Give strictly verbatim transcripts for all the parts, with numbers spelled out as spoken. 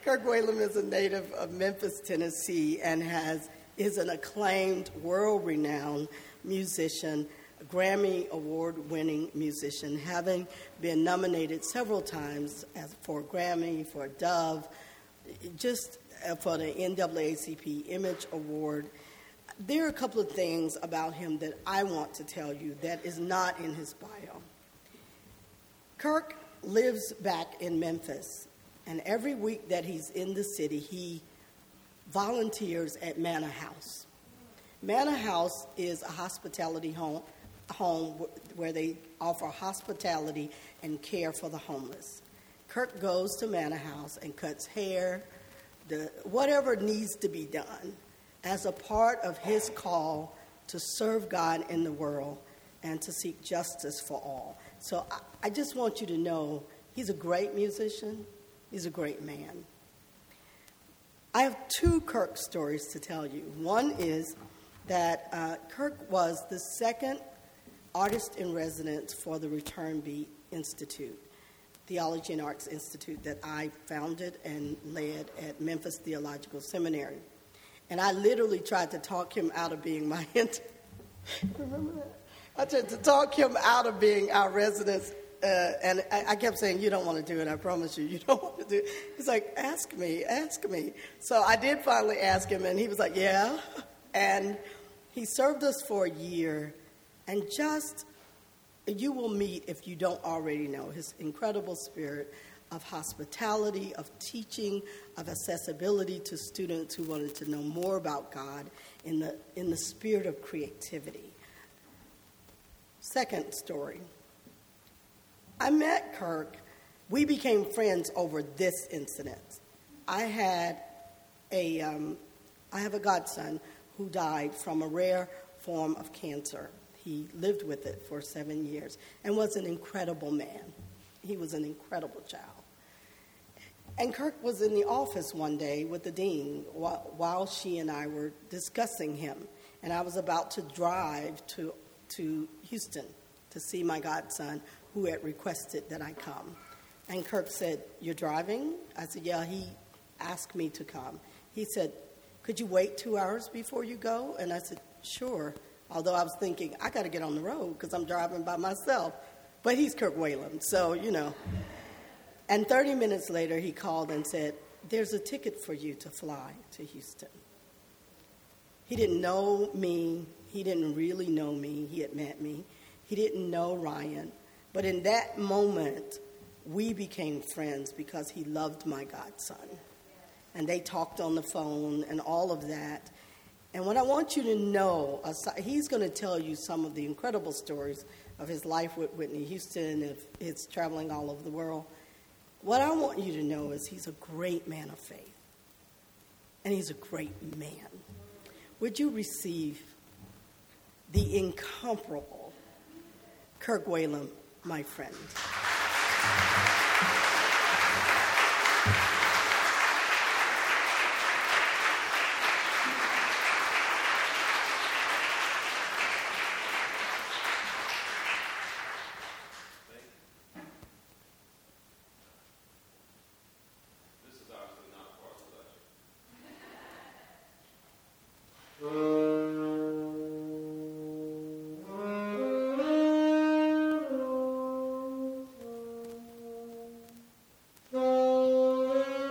Kirk Whalum is a native of Memphis, Tennessee, and has is an acclaimed, world-renowned musician, a Grammy Award-winning musician, having been nominated several times as for a Grammy, for a Dove, just for the N double A C P Image Award. There are a couple of things about him that I want to tell you that is not in his bio. Kirk lives back in Memphis, and every week that he's in the city, he volunteers at Manor House. Manor House is a hospitality home, home where they offer hospitality and care for the homeless. Kirk goes to Manor House and cuts hair, the, whatever needs to be done as a part of his call to serve God in the world and to seek justice for all. So I, I just want you to know he's a great musician. He's a great man. I have two Kirk stories to tell you. One is that uh, Kirk was the second artist in residence for the Return Beat Institute, Theology and Arts Institute that I founded and led at Memphis Theological Seminary. And I literally tried to talk him out of being my intern. Remember that? I tried to talk him out of being our resident, uh, and I, I kept saying, you don't want to do it, I promise you, you don't want to do it. He's like, ask me, ask me. So I did finally ask him, and he was like, yeah. And he served us for a year, and just, you will meet, if you don't already know, his incredible spirit of hospitality, of teaching, of accessibility to students who wanted to know more about God in the in the spirit of creativity. Second story. I met Kirk. We became friends over this incident. I had a um, I have a godson who died from a rare form of cancer. He lived with it for seven years and was an incredible man. He was an incredible child. And Kirk was in the office one day with the dean while, while she and I were discussing him. And I was about to drive to, to Houston to see my godson, who had requested that I come. And Kirk said, you're driving? I said, yeah, he asked me to come. He said, could you wait two hours before you go? And I said, sure. Although I was thinking, I got to get on the road because I'm driving by myself. But he's Kirk Whalum, so, you know. And thirty minutes later, he called and said, there's a ticket for you to fly to Houston. He didn't know me. He didn't really know me. He had met me. He didn't know Ryan. But in that moment, we became friends because he loved my godson. And they talked on the phone and all of that. And what I want you to know, he's going to tell you some of the incredible stories of his life with Whitney Houston and his traveling all over the world. What I want you to know is he's a great man of faith, and he's a great man. Would you receive the incomparable Kirk Whalum, my friend? Oh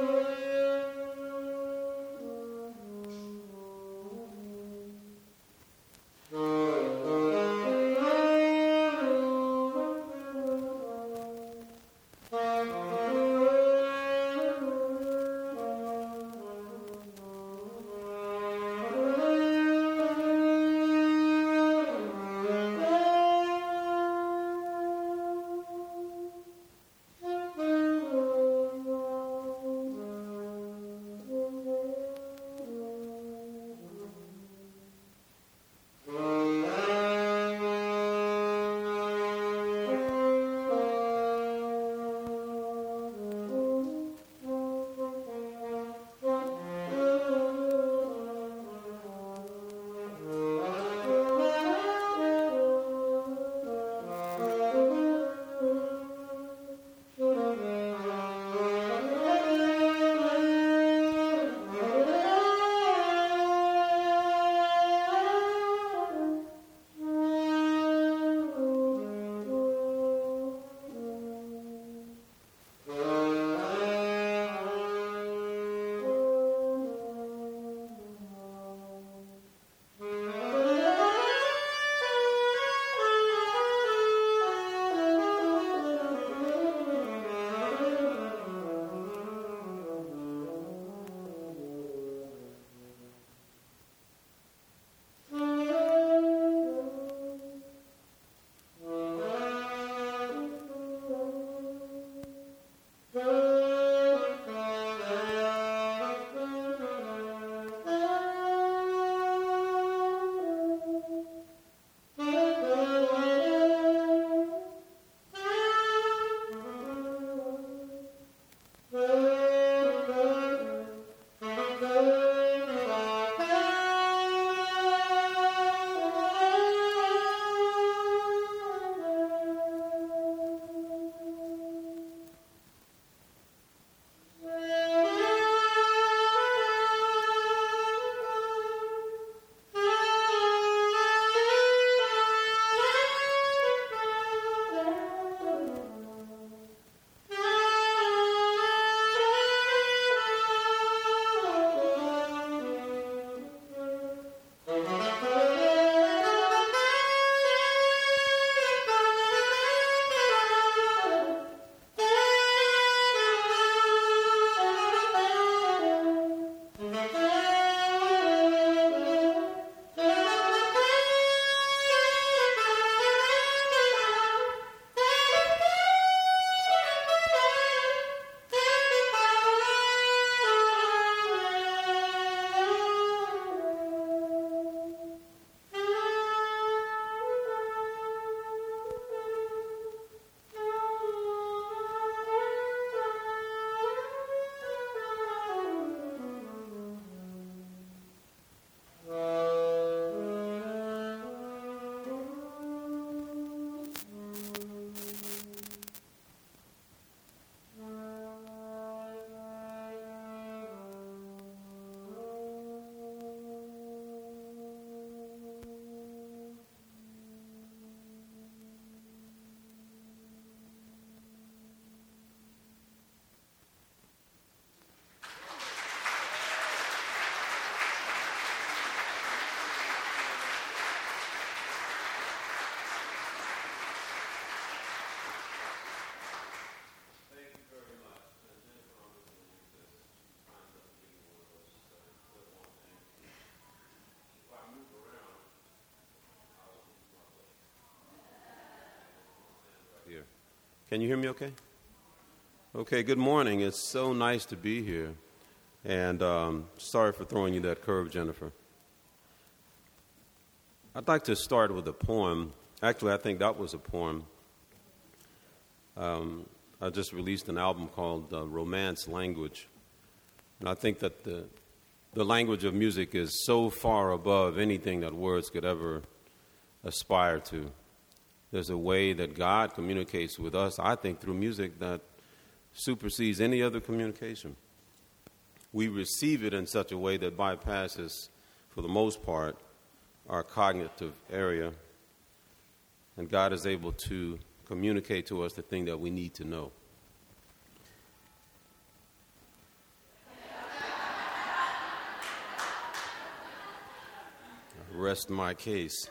Can you hear me okay? Okay, good morning. It's so nice to be here. And um, sorry for throwing you that curve, Jennifer. I'd like to start with a poem. Actually, I think that was a poem. Um, I just released an album called uh, Romance Language. And I think that the, the language of music is so far above anything that words could ever aspire to. There's a way that God communicates with us, I think, through music that supersedes any other communication. We receive it in such a way that bypasses, for the most part, our cognitive area, and God is able to communicate to us the thing that we need to know. I rest my case.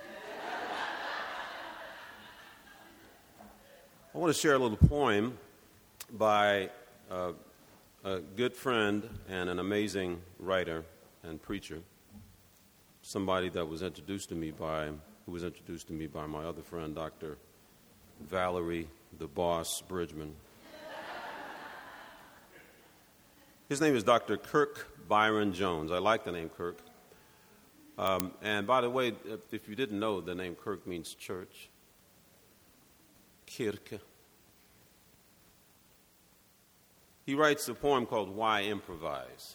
I want to share a little poem by uh, a good friend and an amazing writer and preacher, somebody that was introduced to me by, who was introduced to me by my other friend, Doctor Valerie, the Boss Bridgman. His name is Doctor Kirk Byron Jones. I like the name Kirk. Um, and by the way, if you didn't know, the name Kirk means church. Kirke. He writes a poem called Why Improvise?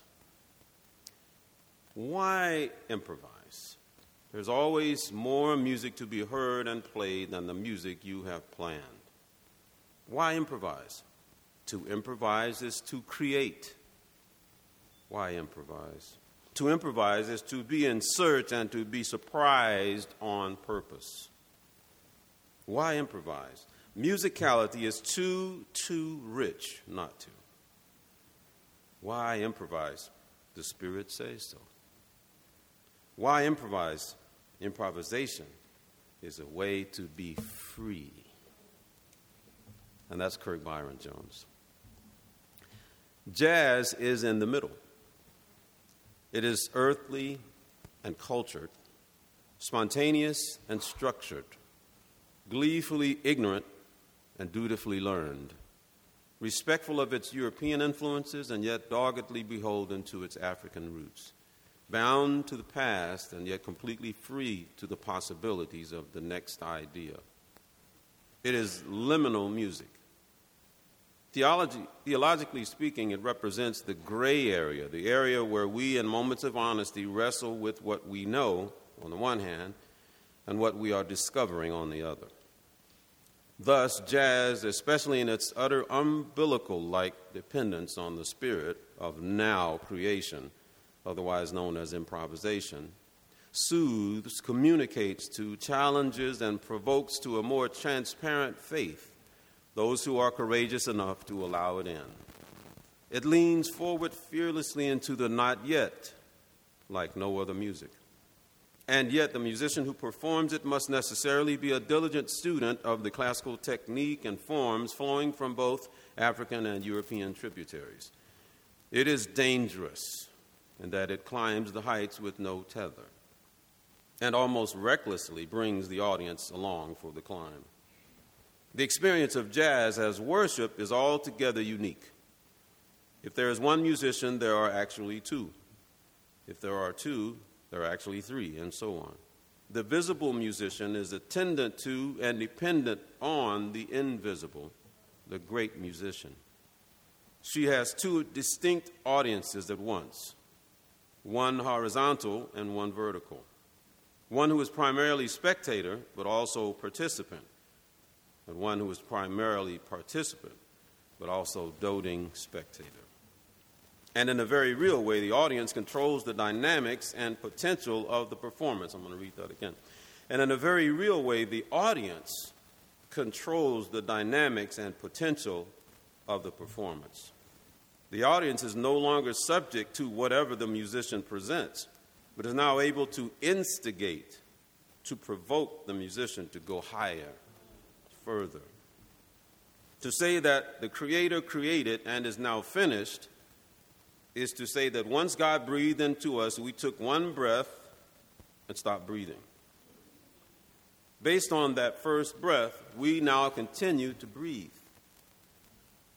Why improvise? There's always more music to be heard and played than the music you have planned. Why improvise? To improvise is to create. Why improvise? To improvise is to be in search and to be surprised on purpose. Why improvise? Musicality is too, too rich not to. Why improvise? The Spirit says so. Why improvise? Improvisation is a way to be free. And that's Kirk Byron Jones. Jazz is in the middle. It is earthly and cultured, spontaneous and structured, gleefully ignorant and dutifully learned, respectful of its European influences and yet doggedly beholden to its African roots, bound to the past and yet completely free to the possibilities of the next idea. It is liminal music. Theology, theologically speaking, it represents the gray area, the area where we, in moments of honesty, wrestle with what we know, on the one hand, and what we are discovering on the other. Thus, jazz, especially in its utter umbilical-like dependence on the spirit of now creation, otherwise known as improvisation, soothes, communicates to, challenges, and provokes to a more transparent faith those who are courageous enough to allow it in. It leans forward fearlessly into the not yet, like no other music. And yet the musician who performs it must necessarily be a diligent student of the classical technique and forms flowing from both African and European tributaries. It is dangerous in that it climbs the heights with no tether and almost recklessly brings the audience along for the climb. The experience of jazz as worship is altogether unique. If there is one musician, there are actually two. If there are two, there are actually three, and so on. The visible musician is attendant to and dependent on the invisible, the great musician. She has two distinct audiences at once, one horizontal and one vertical. One who is primarily spectator, but also participant, and one who is primarily participant, but also doting spectator. And in a very real way, the audience controls the dynamics and potential of the performance. I'm going to read that again. And in a very real way, the audience controls the dynamics and potential of the performance. The audience is no longer subject to whatever the musician presents, but is now able to instigate, to provoke the musician to go higher, further. To say that the Creator created and is now finished is to say that once God breathed into us, we took one breath and stopped breathing. Based on that first breath, we now continue to breathe.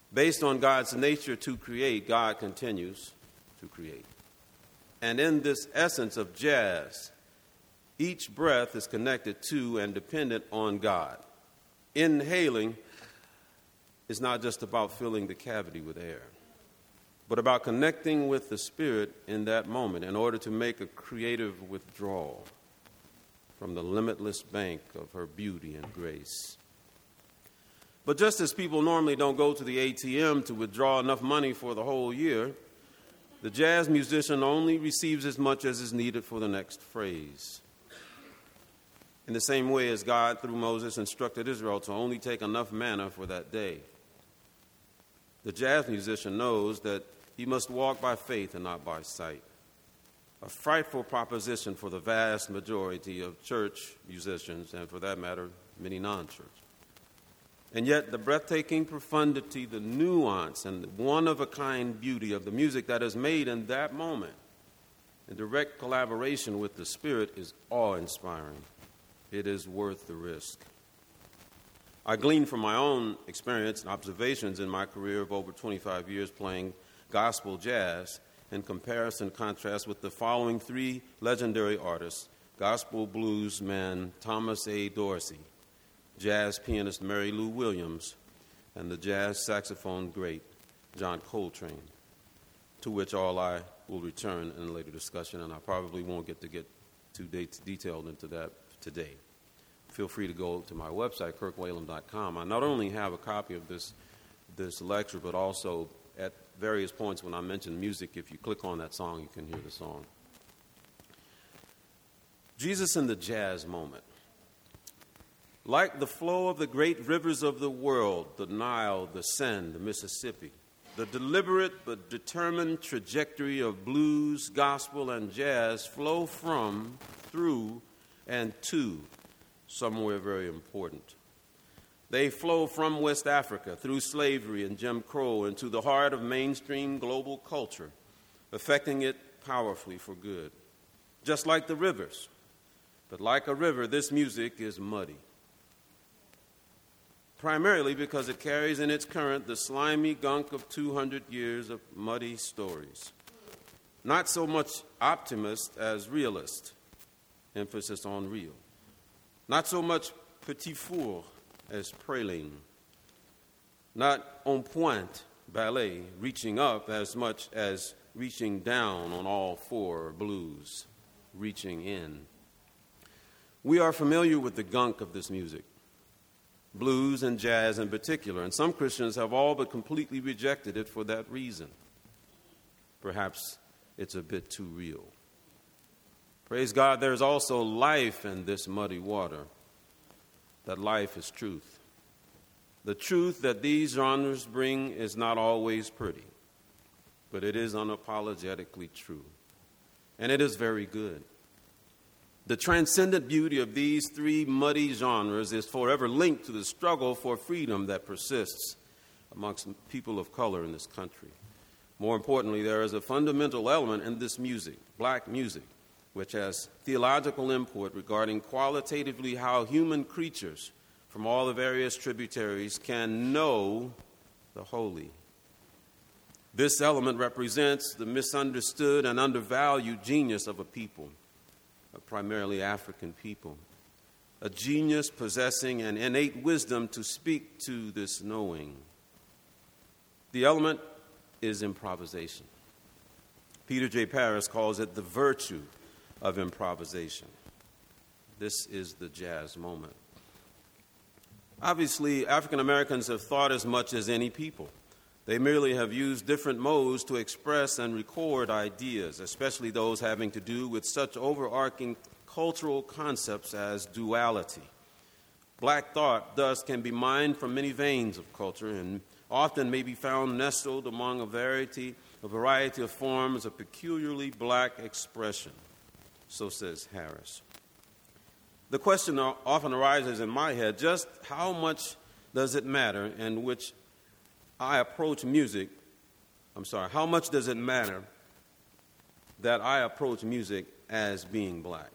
Based on God's nature to create, God continues to create. And in this essence of jazz, each breath is connected to and dependent on God. Inhaling is not just about filling the cavity with air, but about connecting with the Spirit in that moment in order to make a creative withdrawal from the limitless bank of her beauty and grace. But just as people normally don't go to the A T M to withdraw enough money for the whole year, the jazz musician only receives as much as is needed for the next phrase. In the same way as God, through Moses, instructed Israel to only take enough manna for that day, the jazz musician knows that he must walk by faith and not by sight. A frightful proposition for the vast majority of church musicians, and for that matter, many non-church. And yet the breathtaking profundity, the nuance, and the one-of-a-kind beauty of the music that is made in that moment in direct collaboration with the Spirit is awe-inspiring. It is worth the risk. I glean from my own experience and observations in my career of over twenty-five years playing gospel jazz in comparison and contrast with the following three legendary artists: gospel blues man Thomas A. Dorsey, jazz pianist Mary Lou Williams, and the jazz saxophone great John Coltrane, to which all I will return in a later discussion, and I probably won't get to get too de- detailed into that today. Feel free to go to my website, kirk whalum dot com. I not only have a copy of this, this lecture, but also at various points when I mention music, if you click on that song, you can hear the song. Jesus in the jazz moment. Like the flow of the great rivers of the world, the Nile, the Seine, the Mississippi, the deliberate but determined trajectory of blues, gospel, and jazz flow from, through, and to somewhere very important. They flow from West Africa through slavery and Jim Crow into the heart of mainstream global culture, affecting it powerfully for good. Just like the rivers. But like a river, this music is muddy. Primarily because it carries in its current the slimy gunk of two hundred years of muddy stories. Not so much optimist as realist, emphasis on real. Not so much petit four as praline. Not en pointe, ballet, reaching up as much as reaching down on all four blues, reaching in. We are familiar with the gunk of this music, blues and jazz in particular, and some Christians have all but completely rejected it for that reason. Perhaps it's a bit too real. Praise God, there's also life in this muddy water. That life is truth. The truth that these genres bring is not always pretty, but it is unapologetically true. And it is very good. The transcendent beauty of these three muddy genres is forever linked to the struggle for freedom that persists amongst people of color in this country. More importantly, there is a fundamental element in this music, black music, which has theological import regarding qualitatively how human creatures from all the various tributaries can know the holy. This element represents the misunderstood and undervalued genius of a people, a primarily African people, a genius possessing an innate wisdom to speak to this knowing. The element is improvisation. Peter J. Paris calls it the virtue of improvisation. This is the jazz moment. Obviously, African Americans have thought as much as any people. They merely have used different modes to express and record ideas, especially those having to do with such overarching cultural concepts as duality. Black thought, thus, can be mined from many veins of culture and often may be found nestled among a variety, a variety of forms of peculiarly black expression. So says Harris. The question often arises in my head, just how much does it matter in which I approach music? I'm sorry, how much does it matter that I approach music as being black?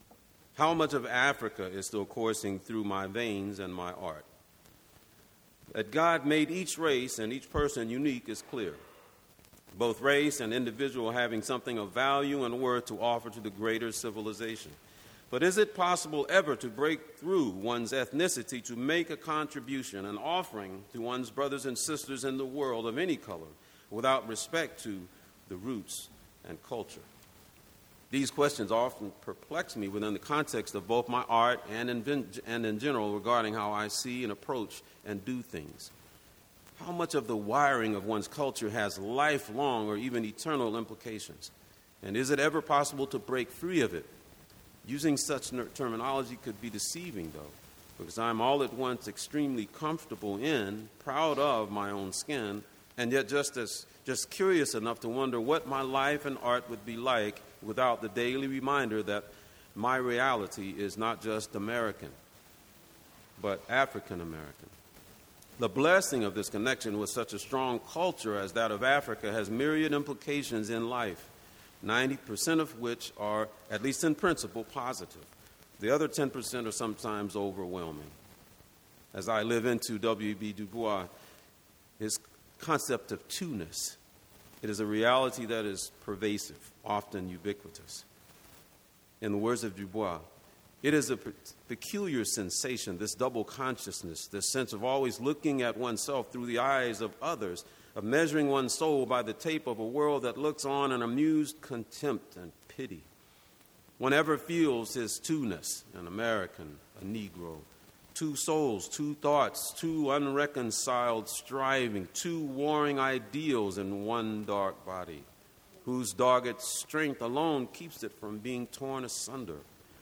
How much of Africa is still coursing through my veins and my art? That God made each race and each person unique is clear. Both race and individual having something of value and worth to offer to the greater civilization. But is it possible ever to break through one's ethnicity to make a contribution, an offering to one's brothers and sisters in the world of any color without respect to the roots and culture? These questions often perplex me within the context of both my art and in, and in general regarding how I see and approach and do things. How much of the wiring of one's culture has lifelong or even eternal implications? And is it ever possible to break free of it? Using such terminology could be deceiving, though, because I'm all at once extremely comfortable in, proud of my own skin, and yet just as just curious enough to wonder what my life and art would be like without the daily reminder that my reality is not just American, but African American. The blessing of this connection with such a strong culture as that of Africa has myriad implications in life, ninety percent of which are, at least in principle, positive. The other ten percent are sometimes overwhelming. As I live into W E B Du Bois, his concept of two-ness, it is a reality that is pervasive, often ubiquitous. In the words of Du Bois, it is a pe- peculiar sensation, this double consciousness, this sense of always looking at oneself through the eyes of others, of measuring one's soul by the tape of a world that looks on in amused contempt and pity. One ever feels his two-ness, an American, a Negro, two souls, two thoughts, two unreconciled striving, two warring ideals in one dark body, whose dogged strength alone keeps it from being torn asunder.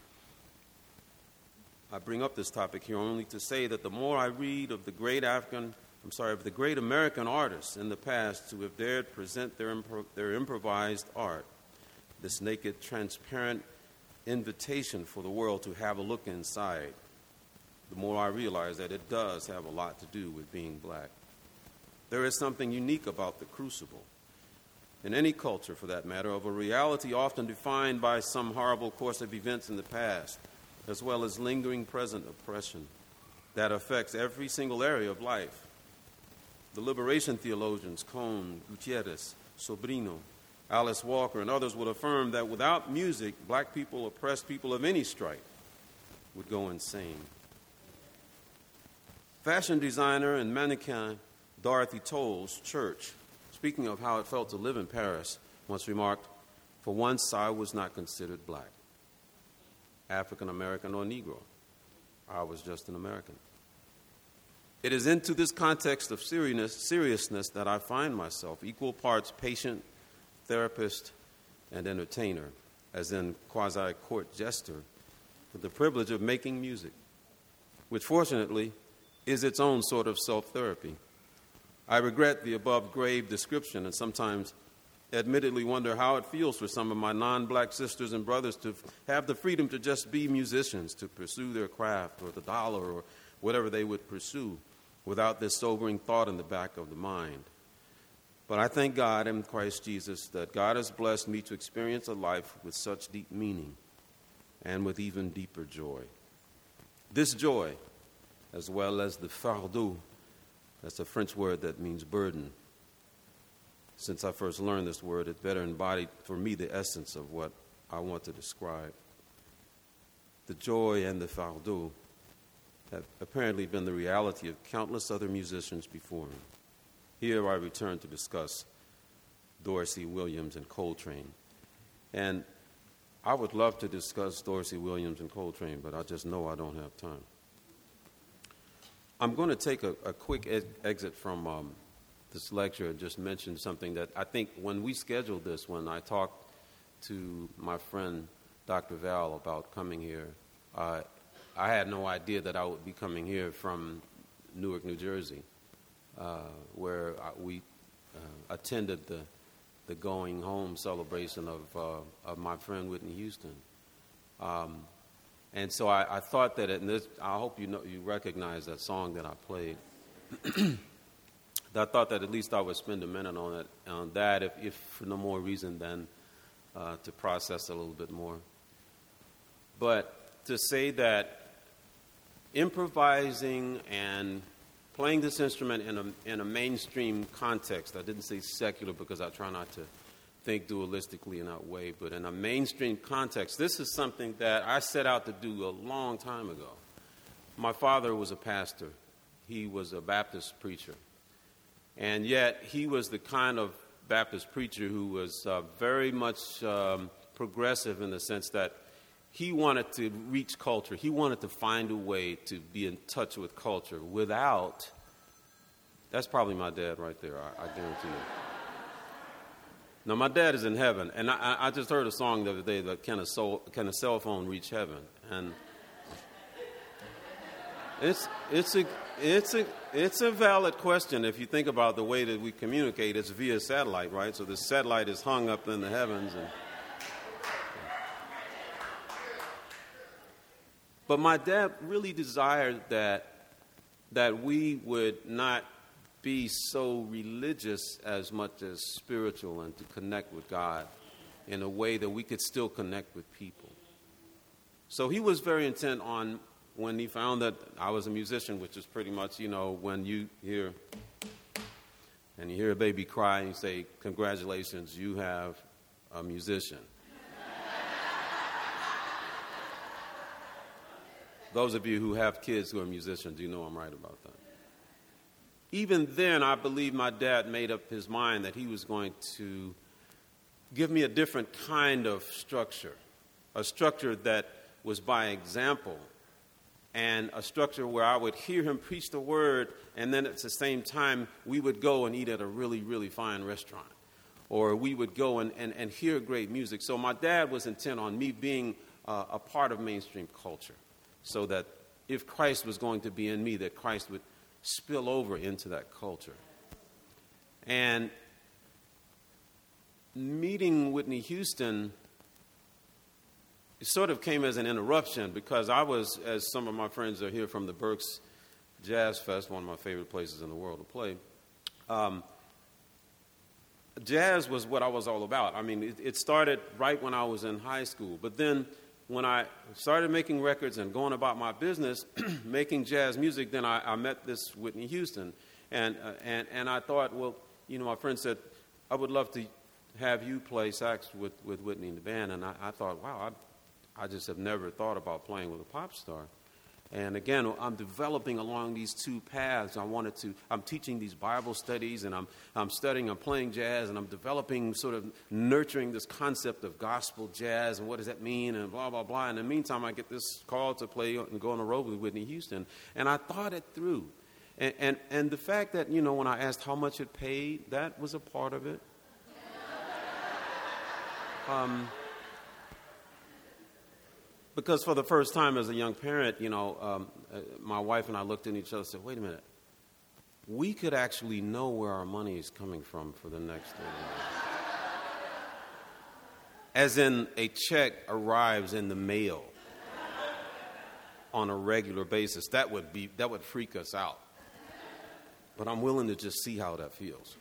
I bring up this topic here only to say that the more I read of the great African, I'm sorry, of the great American artists in the past who have dared present their, impro- their improvised art, this naked, transparent invitation for the world to have a look inside, the more I realize that it does have a lot to do with being black. There is something unique about the crucible, in any culture for that matter, of a reality often defined by some horrible course of events in the past, as well as lingering present oppression that affects every single area of life. The liberation theologians, Cone, Gutierrez, Sobrino, Alice Walker, and others would affirm that without music, black people, oppressed people of any stripe, would go insane. Fashion designer and mannequin Dorothy Toll's church, speaking of how it felt to live in Paris, once remarked, "For once I was not considered black, African American, or Negro. I was just an American." It is into this context of seriousness that I find myself, equal parts patient, therapist, and entertainer, as in quasi-court jester, with the privilege of making music, which fortunately is its own sort of self-therapy. I regret the above grave description and sometimes admittedly wonder how it feels for some of my non-black sisters and brothers to have the freedom to just be musicians, to pursue their craft or the dollar or whatever they would pursue without this sobering thought in the back of the mind. But I thank God in Christ Jesus that God has blessed me to experience a life with such deep meaning and with even deeper joy. This joy, as well as the fardeau, that's a French word that means burden. Since I first learned this word, it better embodied for me the essence of what I want to describe. The joy and the fardeau have apparently been the reality of countless other musicians before me. Here I return to discuss Dorsey Williams and Coltrane. And I would love to discuss Dorsey Williams and Coltrane, but I just know I don't have time. I'm going to take a, a quick e- exit from um, this lecture and just mention something that I think when we scheduled this, when I talked to my friend Doctor Val about coming here, uh, I had no idea that I would be coming here from Newark, New Jersey, uh, where I, we uh, attended the the going home celebration of uh, of my friend Whitney Houston. Um, and so I, I thought that, it, and this, I hope you know you recognize that song that I played. I thought that at least I would spend a minute on it, on that, if, if for no more reason than uh, to process a little bit more. But to say that improvising and playing this instrument in a, in a mainstream context. I didn't say secular because I try not to think dualistically in that way, but in a mainstream context, this is something that I set out to do a long time ago. My father was a pastor. He was a Baptist preacher. And yet he was the kind of Baptist preacher who was uh, very much um, progressive in the sense that he wanted to reach culture. He wanted to find a way to be in touch with culture without, that's probably my dad right there, I, I guarantee you. Now, my dad is in heaven, and I, I just heard a song the other day that can a, soul, can a cell phone reach heaven? And it's, it's, a, it's, a, it's a valid question if you think about the way that we communicate. It's via satellite, right? So the satellite is hung up in the heavens. And, But my dad really desired that that we would not be so religious as much as spiritual and to connect with God in a way that we could still connect with people. So he was very intent on, when he found that I was a musician, which is pretty much, you know, when you hear and you hear a baby cry and you say, congratulations, you have a musician. Those of you who have kids who are musicians, you know I'm right about that. Even then, I believe my dad made up his mind that he was going to give me a different kind of structure, a structure that was by example, and a structure where I would hear him preach the word, and then at the same time, we would go and eat at a really, really fine restaurant, or we would go and, and, and hear great music. So my dad was intent on me being uh, a part of mainstream culture, so that if Christ was going to be in me, that Christ would spill over into that culture. And meeting Whitney Houston, it sort of came as an interruption because I was, as some of my friends are here from the Berks Jazz Fest, one of my favorite places in the world to play, um, jazz was what I was all about. I mean, it, it started right when I was in high school, but then when I started making records and going about my business, making jazz music, then I, I met this Whitney Houston. And, uh, and, and I thought, well, you know, my friend said, I would love to have you play sax with, with Whitney in the band. And I, I thought, wow, I, I just have never thought about playing with a pop star. And again, I'm developing along these two paths. I wanted to, I'm teaching these Bible studies, and I'm, I'm studying, I'm playing jazz, and I'm developing, sort of nurturing this concept of gospel jazz, and what does that mean, and blah, blah, blah. In the meantime, I get this call to play and go on the road with Whitney Houston. And I thought it through. And, and, and the fact that, you know, when I asked how much it paid, that was a part of it. Um... Because for the first time as a young parent, you know, um, uh, my wife and I looked at each other and said, wait a minute, we could actually know where our money is coming from for the next thirty years. As in, a check arrives in the mail on a regular basis. That would be, that would freak us out. But I'm willing to just see how that feels.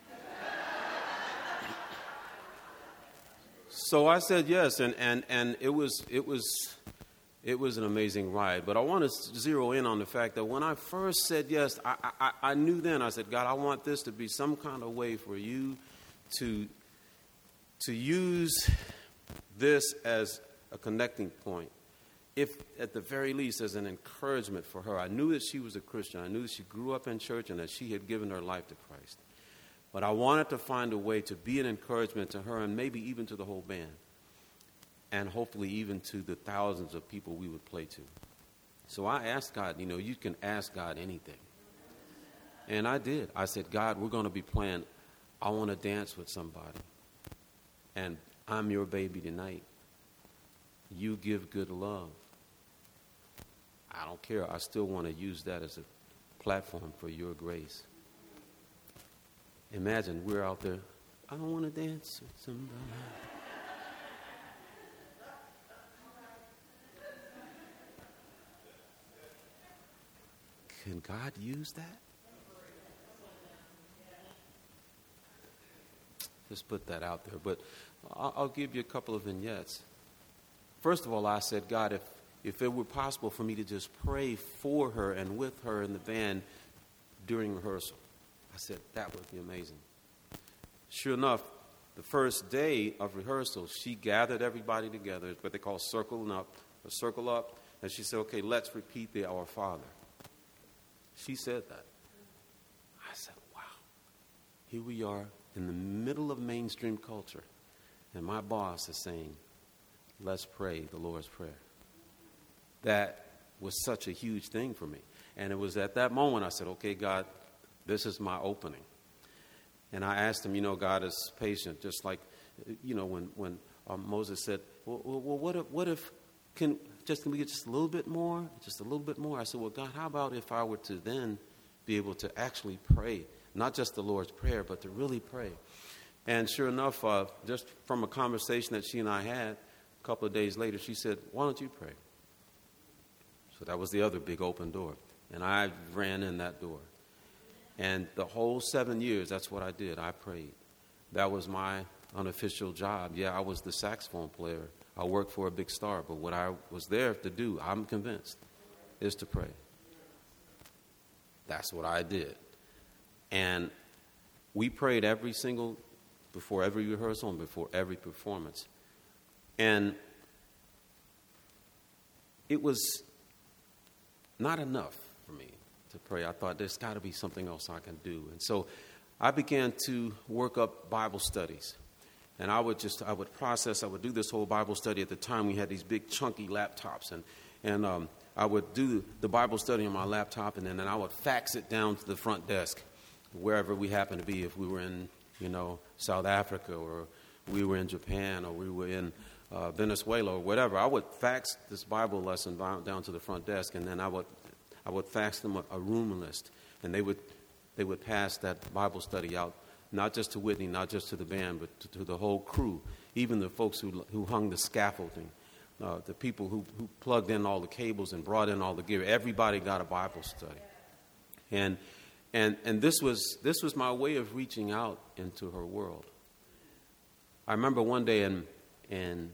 So I said yes, and, and, and it was it was it was an amazing ride. But I want to zero in on the fact that when I first said yes, I, I, I knew then, I said, God, I want this to be some kind of way for you to to use this as a connecting point, if at the very least as an encouragement for her. I knew that she was a Christian. I knew that she grew up in church and that she had given her life to Christ. But I wanted to find a way to be an encouragement to her and maybe even to the whole band, and hopefully even to the thousands of people we would play to. So I asked God, you know, you can ask God anything. And I did. I said, God, we're going to be playing I Want to Dance with Somebody. And I'm Your Baby Tonight. You Give Good Love. I don't care. I still want to use that as a platform for Your grace. Imagine we're out there, I don't want to dance with somebody. Can God use that? Just put that out there. But I'll, I'll give you a couple of vignettes. First of all, I said, God, if, if it were possible for me to just pray for her and with her in the band, during rehearsal. I said, that would be amazing. Sure enough, the first day of rehearsal, she gathered everybody together. It's what they call circling up, a circle up. And she said, okay, let's repeat the Our Father. She said that. I said, wow. Here we are in the middle of mainstream culture. And my boss is saying, let's pray the Lord's Prayer. That was such a huge thing for me. And it was at that moment I said, okay, God, this is my opening. And I asked him, you know, God is patient, just like, you know, when, when um, Moses said, well, well, what if, what if, can, just, can we get just a little bit more, just a little bit more? I said, well, God, how about if I were to then be able to actually pray, not just the Lord's Prayer, but to really pray? And sure enough, uh, just from a conversation that she and I had, a couple of days later, she said, why don't you pray? So that was the other big open door. And I ran in that door. And the whole seven years, that's what I did. I prayed. That was my unofficial job. Yeah, I was the saxophone player. I worked for a big star. But what I was there to do, I'm convinced, is to pray. That's what I did. And we prayed every single, before every rehearsal and before every performance. And it was not enough for me to pray. I thought there's got to be something else I can do. And so I began to work up Bible studies. And I would just, I would process, I would do this whole Bible study. At the time, we had these big chunky laptops. And, and um, I would do the Bible study on my laptop, and then, then I would fax it down to the front desk, wherever we happened to be, if we were in, you know, South Africa, or we were in Japan, or we were in uh, Venezuela, or whatever. I would fax this Bible lesson down to the front desk, and then I would I would fax them a, a room list, and they would they would pass that Bible study out, not just to Whitney, not just to the band, but to, to the whole crew, even the folks who who hung the scaffolding, uh, the people who, who plugged in all the cables and brought in all the gear. Everybody got a Bible study, and and and this was this was my way of reaching out into her world. I remember one day in in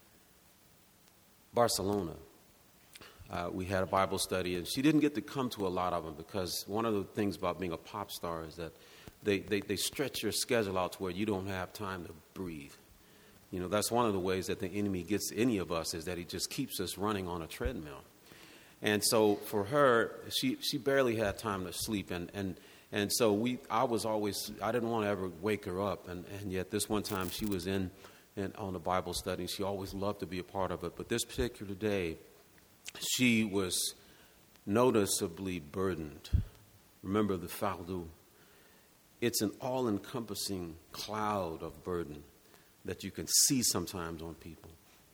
Barcelona. Uh, we had a Bible study, and she didn't get to come to a lot of them because one of the things about being a pop star is that they, they, they stretch your schedule out to where you don't have time to breathe. You know, that's one of the ways that the enemy gets any of us, is that he just keeps us running on a treadmill. And so for her, she, she barely had time to sleep, and, and, and so we I was always, I didn't want to ever wake her up, and, and yet this one time she was in, in on the Bible study, and she always loved to be a part of it. But this particular day, she was noticeably burdened. Remember the fardeau. It's an all-encompassing cloud of burden that you can see sometimes on people.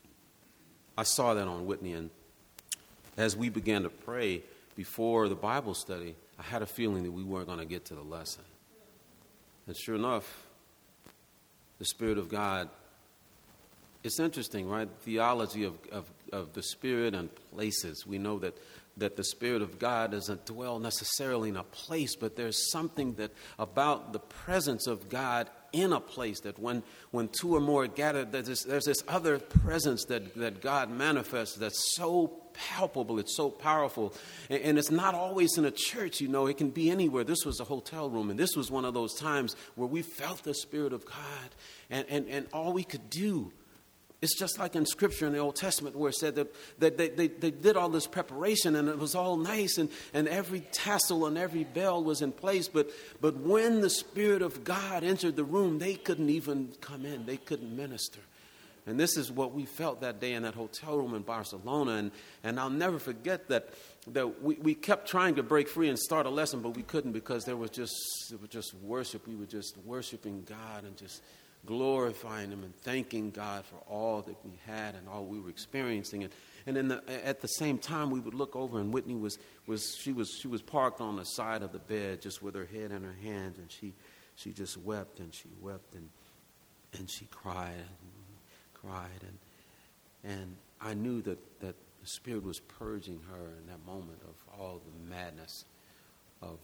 I saw that on Whitney, and as we began to pray before the Bible study, I had a feeling that we weren't going to get to the lesson. And sure enough, the Spirit of God, it's interesting, right? Theology of, of, of the Spirit and places. We know that, that the Spirit of God doesn't dwell necessarily in a place, but there's something that about the presence of God in a place, that when, when two or more are gathered, there's this, there's this other presence that, that God manifests that's so palpable, it's so powerful. And, and it's not always in a church, you know, it can be anywhere. This was a hotel room, and this was one of those times where we felt the Spirit of God, and, and, and all we could do. It's just like in Scripture in the Old Testament where it said that, that they, they, they did all this preparation, and it was all nice, and, and every tassel and every bell was in place. But, but when the Spirit of God entered the room, they couldn't even come in. They couldn't minister. And this is what we felt that day in that hotel room in Barcelona. And, and I'll never forget that, that we, we kept trying to break free and start a lesson, but we couldn't because there was just, it was just worship. We were just worshiping God and just glorifying Him and thanking God for all that we had and all we were experiencing. And, and then the, at the same time, we would look over, and Whitney was, was, she was, she was parked on the side of the bed just with her head in her hands, and she, she just wept and she wept and, and she cried and cried. And, and I knew that, that the Spirit was purging her in that moment of all the madness of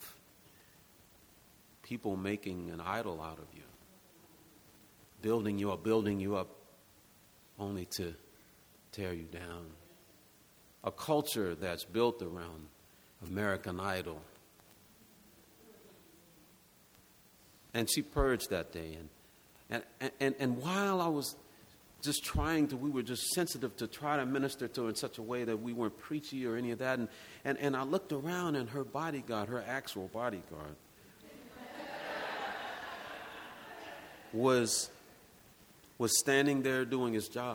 people making an idol out of you. Building you up, building you up, only to tear you down. A culture that's built around American Idol, And she purged that day. And, and, and, and while I was just trying to, we were just sensitive to try to minister to her in such a way that we weren't preachy or any of that. And, and, and I looked around, and her bodyguard, her actual bodyguard, was, was standing there doing his job.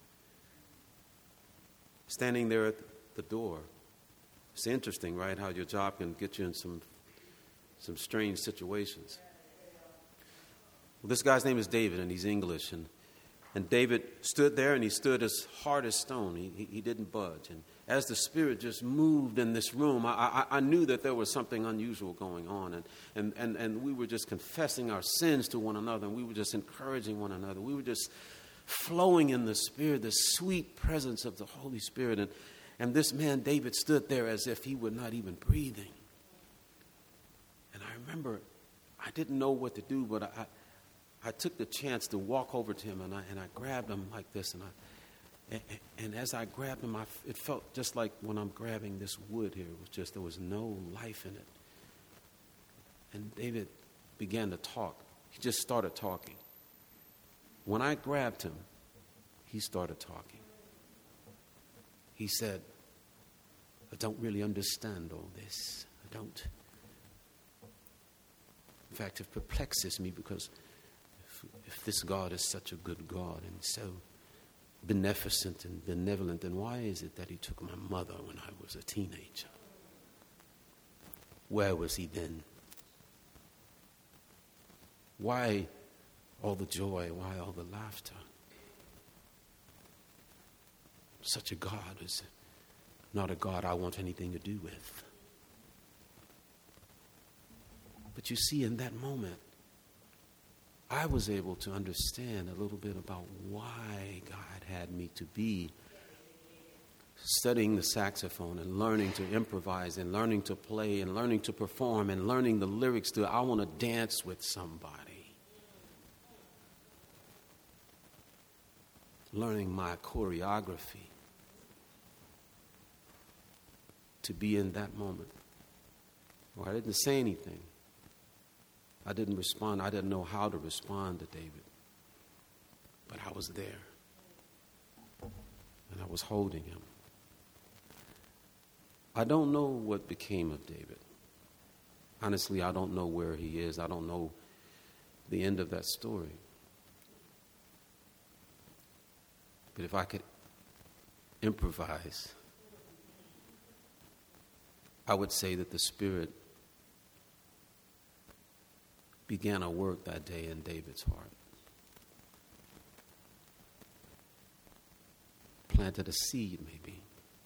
Standing there at the door. It's interesting, right, how your job can get you in some, some strange situations. Well, this guy's name is David, and he's English. And, and David stood there, and he stood as hard as stone. He, he, he didn't budge. And as the Spirit just moved in this room, I, I, I knew that there was something unusual going on. And, and, and, and we were just confessing our sins to one another, and we were just encouraging one another. We were just flowing in the Spirit, the sweet presence of the Holy Spirit. And, and this man, David, stood there as if he were not even breathing. And I remember I didn't know what to do, but I... I took the chance to walk over to him, and I and I grabbed him like this, and I and, and as I grabbed him, I, it felt just like when I'm grabbing this wood here. It was just, there was no life in it. And David began to talk. He just started talking. When I grabbed him, he started talking. He said, "I don't really understand all this. I don't. In fact, it perplexes me because if this God is such a good God and so beneficent and benevolent, then why is it that he took my mother when I was a teenager? Where was he then? Why all the joy? Why all the laughter? Such a God is not a God I want anything to do with." But you see, in that moment, I was able to understand a little bit about why God had me to be studying the saxophone and learning to improvise and learning to play and learning to perform and learning the lyrics to "I Want to Dance with Somebody." Learning my choreography to be in that moment. Well, I didn't say anything. I didn't respond. I didn't know how to respond to David. But I was there. And I was holding him. I don't know what became of David. Honestly, I don't know where he is. I don't know the end of that story. But if I could improvise, I would say that the Spirit began a work that day in David's heart. Planted a seed, maybe.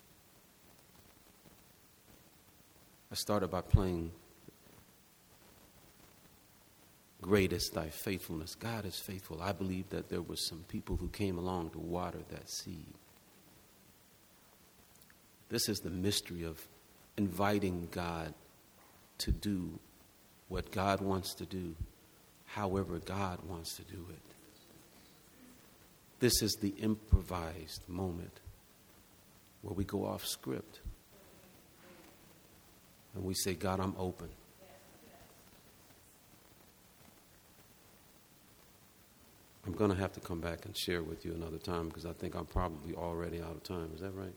I started by playing "Great is Thy Faithfulness." God is faithful. I believe that there were some people who came along to water that seed. This is the mystery of inviting God to do what God wants to do, however God wants to do it. This is the improvised moment where we go off script and we say, "God, I'm open." I'm going to have to come back and share with you another time because I think I'm probably already out of time. Is that right?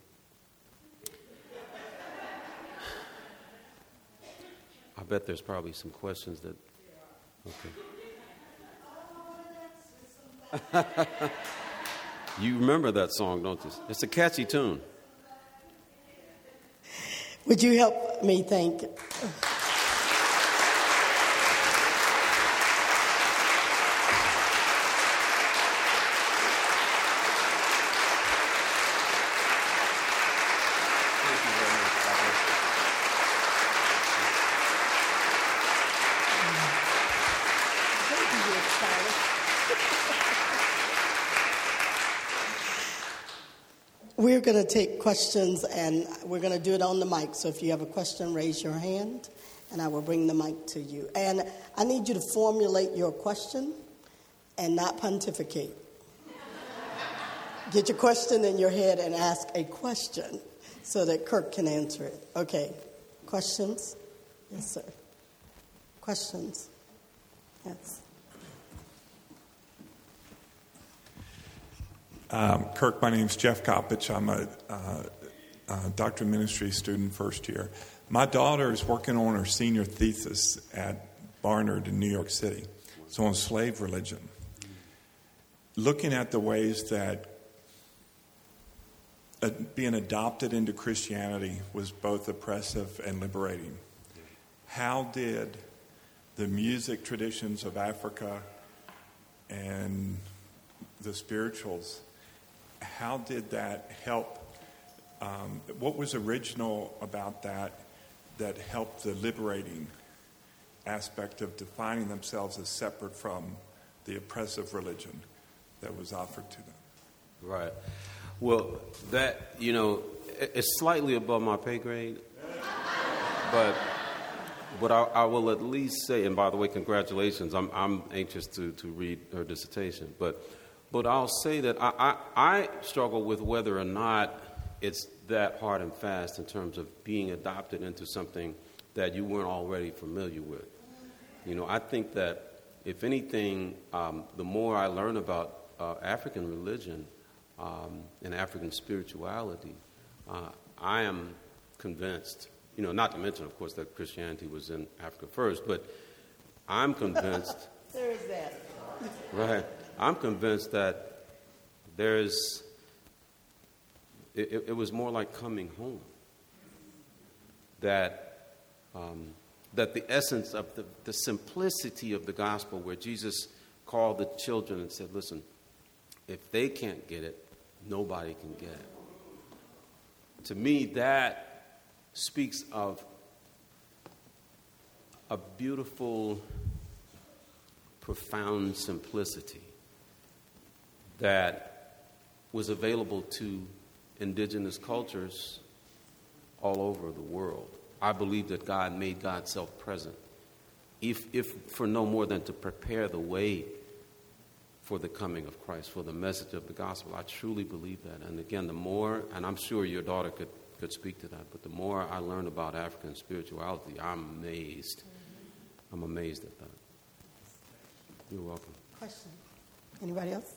I bet there's probably some questions that, okay. You remember that song, don't you? It's a catchy tune. Would you help me thank... We're going to take questions, and we're going to do it on the mic. So if you have a question, raise your hand, and I will bring the mic to you. And I need you to formulate your question and not pontificate. Get your question in your head and ask a question so that Kirk can answer it. Okay. Questions? Yes, sir. Questions? Yes. Um, Kirk, my name's Jeff Coppich. I'm a uh, uh, doctor of ministry student, first year. My daughter is working on her senior thesis at Barnard in New York City. It's on slave religion. Looking at the ways that uh, being adopted into Christianity was both oppressive and liberating. How did the music traditions of Africa and the spirituals, how did that help? Um, what was original about that that helped the liberating aspect of defining themselves as separate from the oppressive religion that was offered to them? Right. Well, that, you know, it's slightly above my pay grade, but but I, I will at least say, and by the way, congratulations, I'm I'm anxious to, to read her dissertation, but but I'll say that I, I, I struggle with whether or not it's that hard and fast in terms of being adopted into something that you weren't already familiar with. You know, I think that, if anything, um, the more I learn about uh, African religion um, and African spirituality, uh, I am convinced, you know, not to mention, of course, that Christianity was in Africa first, but I'm convinced... There is that. Right. I'm convinced that there's... It, it was more like coming home. That... Um, that the essence of the, the simplicity of the gospel, where Jesus called the children and said, listen, if they can't get it, nobody can get it. To me, that speaks of a beautiful, profound simplicity that was available to indigenous cultures all over the world. I believe that God made God's self present, if, if for no more than to prepare the way for the coming of Christ, for the message of the gospel. I truly believe that. And again, the more, and I'm sure your daughter could, could speak to that, but the more I learn about African spirituality, I'm amazed. I'm amazed at that. You're welcome. Question. Anybody else?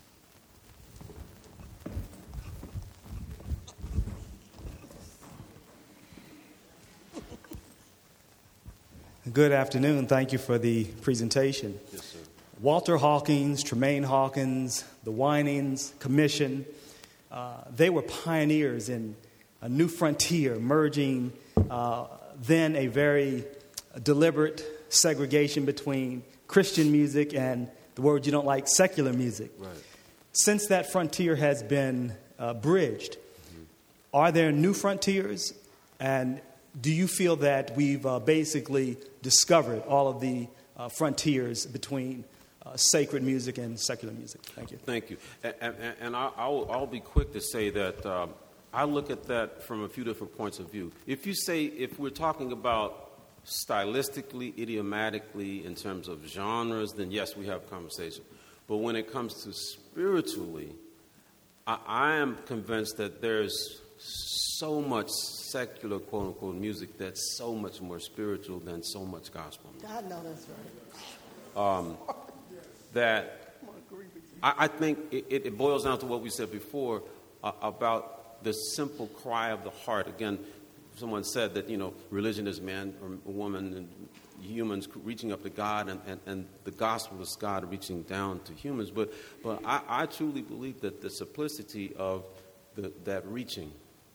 Good afternoon. Thank you for the presentation. Yes, sir. Walter Hawkins, Tremaine Hawkins, the Winings Commission, uh, they were pioneers in a new frontier, merging uh, then a very deliberate segregation between Christian music and the word you don't like, secular music. Right. Since that frontier has been uh, bridged, mm-hmm. are there new frontiers? And do you feel that we've uh, basically discovered all of the uh, frontiers between uh, sacred music and secular music? Thank you. Thank you. And, and, and I'll, I'll be quick to say that um, I look at that from a few different points of view. If you say, if we're talking about stylistically, idiomatically, in terms of genres, then yes, we have conversation. But when it comes to spiritually, I, I am convinced that there's so much secular, quote-unquote, music that's so much more spiritual than so much gospel music. God knows that's right. Um, that I, I think it, it boils down to what we said before uh, about the simple cry of the heart. Again, someone said that, you know, religion is man or woman and humans reaching up to God, and, and, and the gospel is God reaching down to humans. But but I, I truly believe that the simplicity of the, that reaching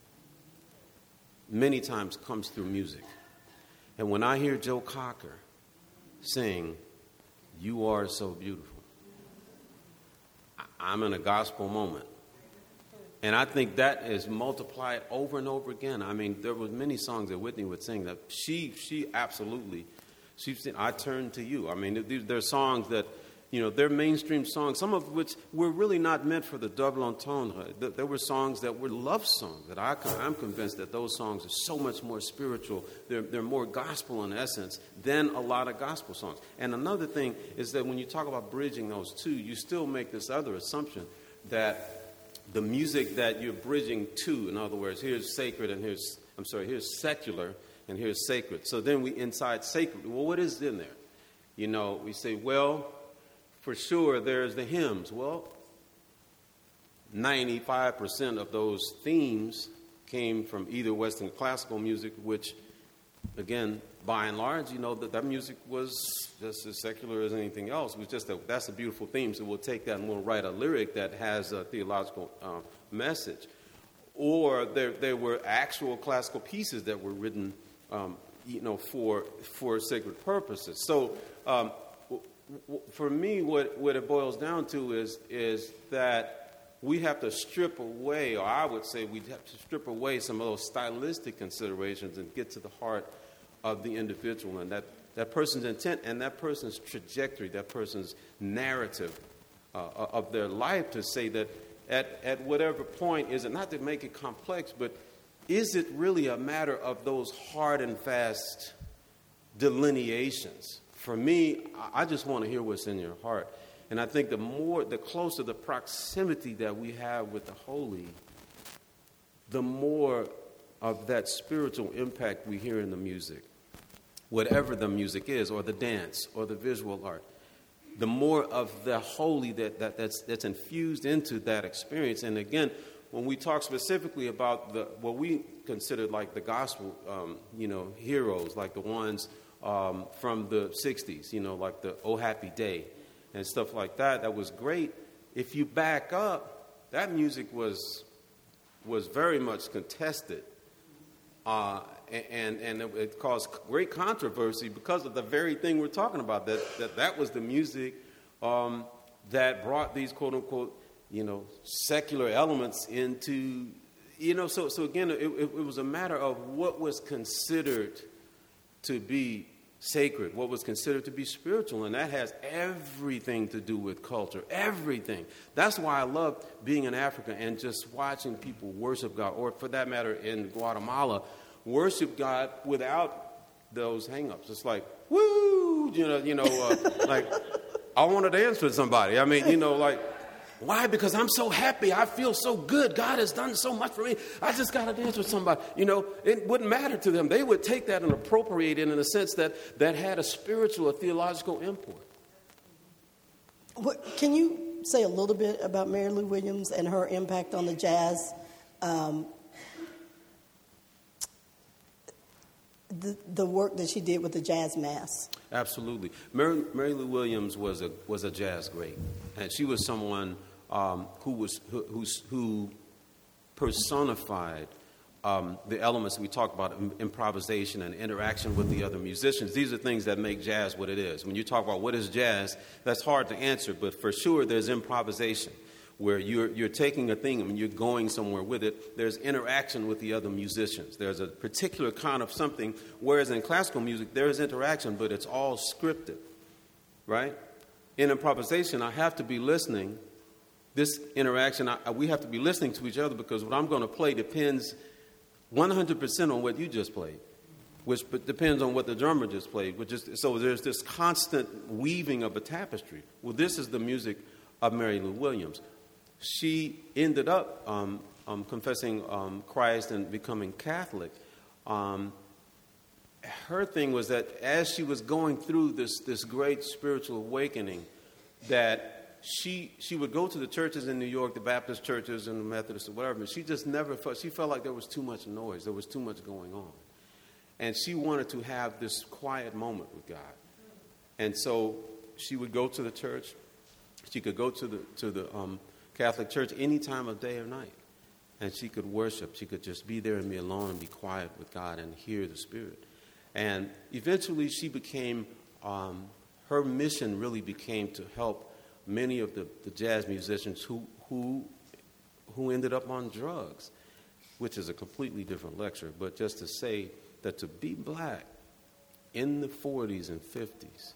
many times comes through music. And when I hear Joe Cocker sing, "You Are So Beautiful," I'm in a gospel moment. And I think that is multiplied over and over again. I mean, there were many songs that Whitney would sing that she she absolutely, she said, "I turn to you." I mean, there are songs that, you know, they're mainstream songs, some of which were really not meant for the double entendre. There were songs that were love songs that I, I'm convinced that those songs are so much more spiritual. They're, they're more gospel in essence than a lot of gospel songs. And another thing is that when you talk about bridging those two, you still make this other assumption that the music that you're bridging to, in other words, here's sacred and here's, I'm sorry, here's secular and here's sacred. So then we inside sacred, well, what is in there? You know, we say, well, for sure there's the hymns. Well, ninety-five percent of those themes came from either Western classical music, which, again, by and large, you know, that, that music was just as secular as anything else. It was just a, that's a beautiful theme, so we'll take that and we'll write a lyric that has a theological uh, message. Or there there were actual classical pieces that were written, um, you know, for for sacred purposes. So um, w- w- for me, what, what it boils down to is is that we have to strip away, or I would say we'd have to strip away some of those stylistic considerations and get to the heart of the individual and that, that person's intent and that person's trajectory, that person's narrative uh, of their life, to say that at, at whatever point, is it not to make it complex, but is it really a matter of those hard and fast delineations? For me, I just want to hear what's in your heart. And I think the more, the closer the proximity that we have with the holy, the more of that spiritual impact we hear in the music, whatever the music is, or the dance, or the visual art, the more of the holy that, that that's, that's infused into that experience. And again, when we talk specifically about the what we consider like the gospel, um, you know, heroes, like the ones um, from the sixties, you know, like the Oh Happy Day, and stuff like that, that was great. If you back up, that music was was very much contested. Uh, and and it, it caused great controversy because of the very thing we're talking about, that that, that was the music um, that brought these quote-unquote, you know, secular elements into, you know, so, so again, it, it, it was a matter of what was considered to be sacred, what was considered to be spiritual, and that has everything to do with culture, everything. That's why I love being in Africa and just watching people worship God, or for that matter in Guatemala, worship God without those hang-ups. It's like, woo, you know, you know, uh, like, I want to dance with somebody. I mean, you know, like, why? Because I'm so happy. I feel so good. God has done so much for me. I just got to dance with somebody. You know, it wouldn't matter to them. They would take that and appropriate it in a sense that, that had a spiritual or theological import. What, can you say a little bit about Mary Lou Williams and her impact on the jazz? Um, the, the work that she did with the jazz mass. Absolutely. Mary, Mary Lou Williams was a was a jazz great, and she was someone um, who was who, who's, who personified um, the elements we talked about, improvisation and interaction with the other musicians. These are things that make jazz what it is. When you talk about what is jazz, that's hard to answer, but for sure there's improvisation, where you're you're taking a thing and you're going somewhere with it. There's interaction with the other musicians. There's a particular kind of something, whereas in classical music, there is interaction, but it's all scripted, right? In improvisation, I have to be listening. This interaction, I, we have to be listening to each other, because what I'm going to play depends one hundred percent on what you just played, which depends on what the drummer just played. Which is, so there's this constant weaving of a tapestry. Well, this is the music of Mary Lou Williams. She ended up um, um, confessing um, Christ and becoming Catholic. Um, her thing was that as she was going through this this great spiritual awakening, that she she would go to the churches in New York, the Baptist churches and the Methodists or whatever, but she just never felt, she felt like there was too much noise, there was too much going on. And she wanted to have this quiet moment with God. And so she would go to the church. She could go to the to the um, Catholic Church any time of day or night, and she could worship. She could just be there and be alone and be quiet with God and hear the Spirit. And eventually she became, um, her mission really became to help many of the, the jazz musicians who, who, who ended up on drugs, which is a completely different lecture. But just to say that to be black in the forties and fifties,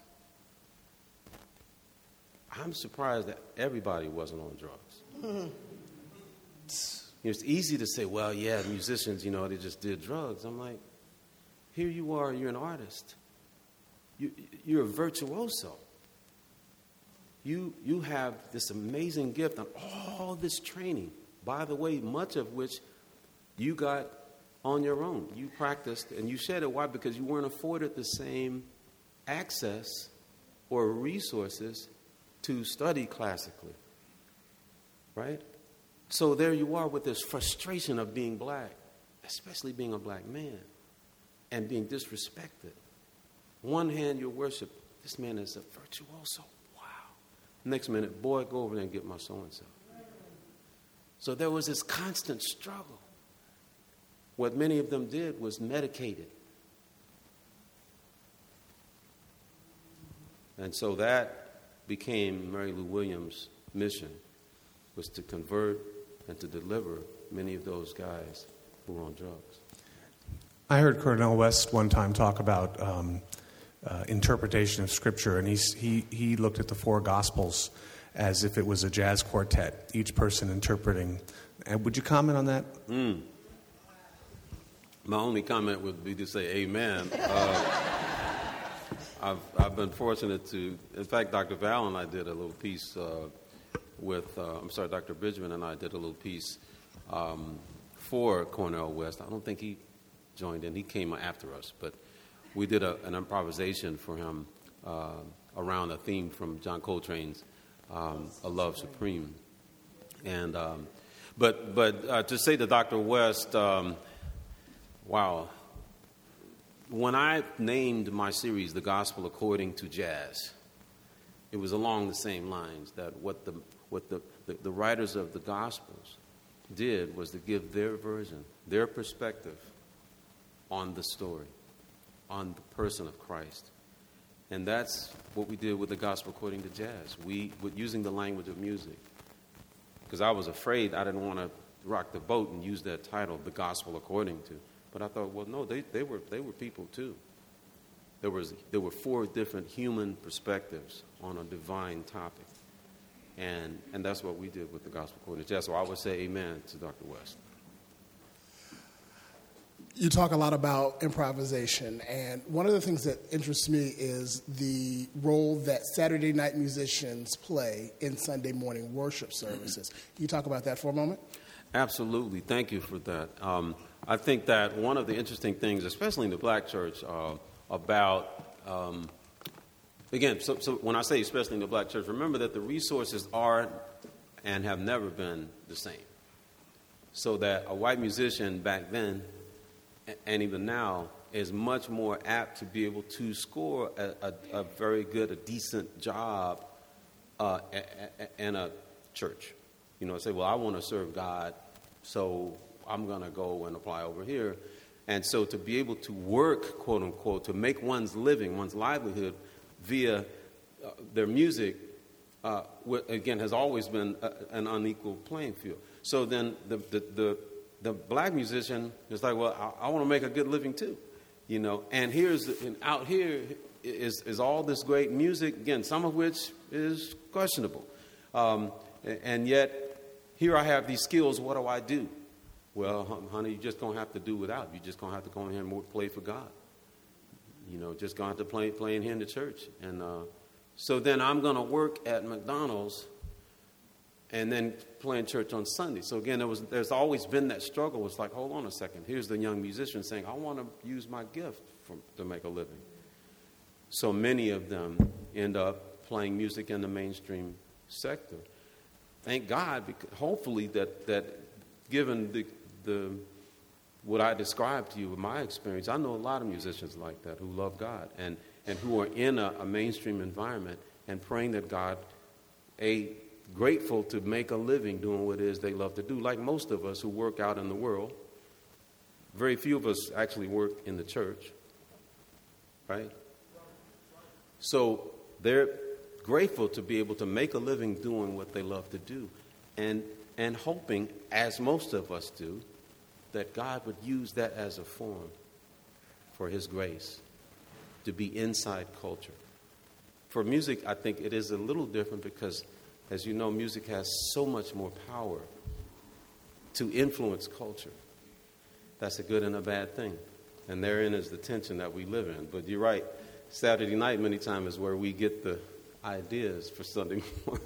I'm surprised that everybody wasn't on drugs. Mm-hmm. It's easy to say, well, yeah, musicians, you know, they just did drugs. I'm like, here you are, you're an artist. You, you're a virtuoso. You, you have this amazing gift and all this training, by the way, much of which you got on your own. You practiced and you shared it. Why? Because you weren't afforded the same access or resources to study classically, right? So there you are with this frustration of being black, especially being a black man, and being disrespected. One hand, you worship, this man is a virtuoso. Wow. Next minute, boy, go over there and get my so-and-so. So there was this constant struggle. What many of them did was medicated. And so that became Mary Lou Williams' mission, was to convert and to deliver many of those guys who were on drugs. I heard Cornel West one time talk about um, uh, interpretation of Scripture, and he's, he, he looked at the four Gospels as if it was a jazz quartet, each person interpreting. And would you comment on that? Mm. My only comment would be to say amen. Uh, I've, I've been fortunate to, in fact, Doctor Val and I did a little piece uh, with, uh, I'm sorry, Doctor Bridgman and I did a little piece um, for Cornel West. I don't think he joined in. He came after us, but we did a, an improvisation for him uh, around a theme from John Coltrane's um, A Love Supreme. And um, but but uh, to say to Doctor West, um, wow, when I named my series The Gospel According to Jazz, it was along the same lines, that what the what the, the, the writers of the Gospels did was to give their version, their perspective on the story, on the person of Christ. And that's what we did with The Gospel According to Jazz. We, with using the language of music, because I was afraid I didn't want to rock the boat and use that title, The Gospel According to. But I thought, well, no, they, they were they were people too. There was there were four different human perspectives on a divine topic, and and that's what we did with The Gospel According to Jazz. So I would say amen to Doctor West. You talk a lot about improvisation, and one of the things that interests me is the role that Saturday night musicians play in Sunday morning worship services. Can you talk about that for a moment? Absolutely. Thank you for that. Um, I think that one of the interesting things, especially in the black church, uh, about, um, again, so, so when I say especially in the black church, remember that the resources are and have never been the same. So that a white musician back then, and even now, is much more apt to be able to score a, a, a very good, a decent job uh, in a church. You know, say, well, I want to serve God, so I'm going to go and apply over here. And so to be able to work, quote unquote, to make one's living, one's livelihood via uh, their music, uh, again, has always been a, an unequal playing field. So then the, the, the The black musician is like, well, I, I want to make a good living too, you know. And here's and out here is is all this great music, again, some of which is questionable, um, and yet here I have these skills. What do I do? Well, honey, you're just gonna have to do without. You're just gonna have to go in here and play for God. You know, just gonna have to play playing here in the church. And uh, so then I'm gonna work at McDonald's. And then playing church on Sunday. So again, there was, there's always been that struggle. It's like, hold on a second. Here's the young musician saying, I want to use my gift for, to make a living. So many of them end up playing music in the mainstream sector. Thank God, because hopefully that, that given the, the what I described to you with my experience, I know a lot of musicians like that who love God and, and who are in a, a mainstream environment and praying that God, A, grateful to make a living doing what it is they love to do. Like most of us who work out in the world, very few of us actually work in the church, right? So they're grateful to be able to make a living doing what they love to do, and and hoping, as most of us do, that God would use that as a form for His grace to be inside culture. For music, I think it is a little different because, as you know, music has so much more power to influence culture. That's a good and a bad thing. And therein is the tension that we live in. But you're right, Saturday night many times is where we get the ideas for Sunday morning.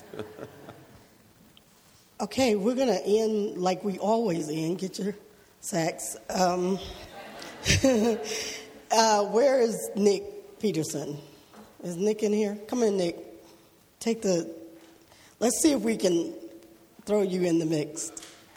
Okay, we're going to end like we always end. Get your sax. Um, uh, where is Nick Peterson? Is Nick in here? Come in, Nick. Take the, let's see if we can throw you in the mix.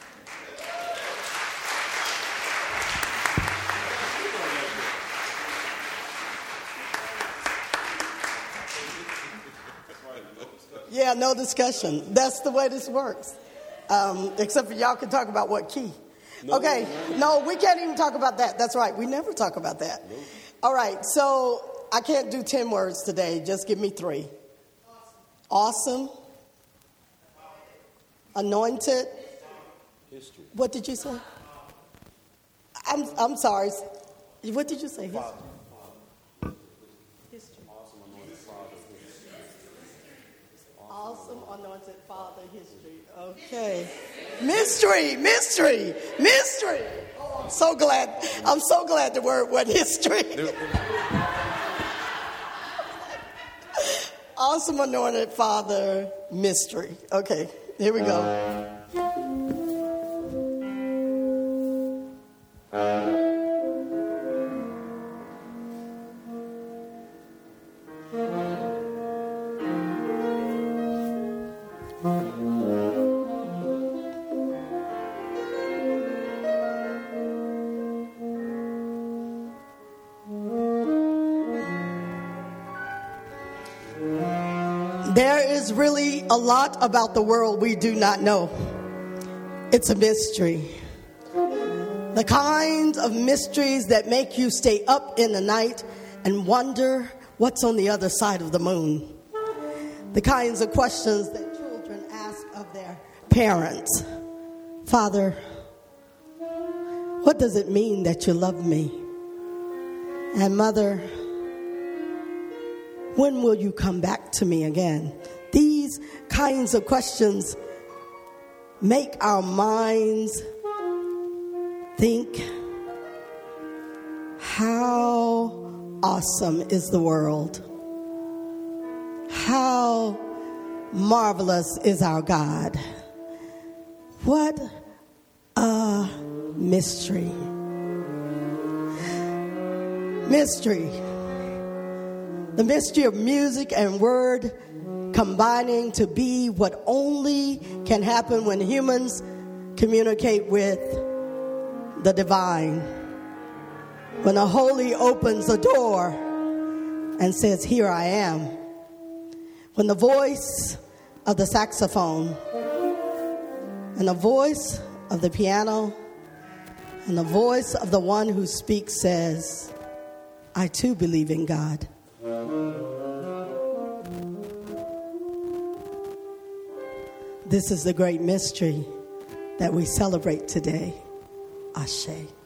Yeah, no discussion. That's the way this works. Um, except for y'all can talk about what key. No, okay, no, we can't even talk about that. That's right. We never talk about that. Nope. All right, so I can't do ten words today. Just give me three. Awesome. Awesome. Anointed. History. What did you say? I'm I'm sorry. What did you say? History. History. Awesome anointed father. Awesome anointed father history. Okay. Mystery, mystery, mystery. Oh, I'm so glad. I'm so glad the word went history. Awesome anointed father mystery. Okay, here we go. There is really a lot about the world we do not know. It's a mystery. The kinds of mysteries that make you stay up in the night and wonder what's on the other side of the moon. The kinds of questions that children ask of their parents. Father, what does it mean that you love me? And mother, when will you come back to me again? These kinds of questions make our minds think, how awesome is the world? How marvelous is our God? What a mystery. Mystery. The mystery of music and word combining to be what only can happen when humans communicate with the divine. When the holy opens the door and says, here I am. When the voice of the saxophone and the voice of the piano and the voice of the one who speaks says, I too believe in God. This is the great mystery that we celebrate today. Ashe.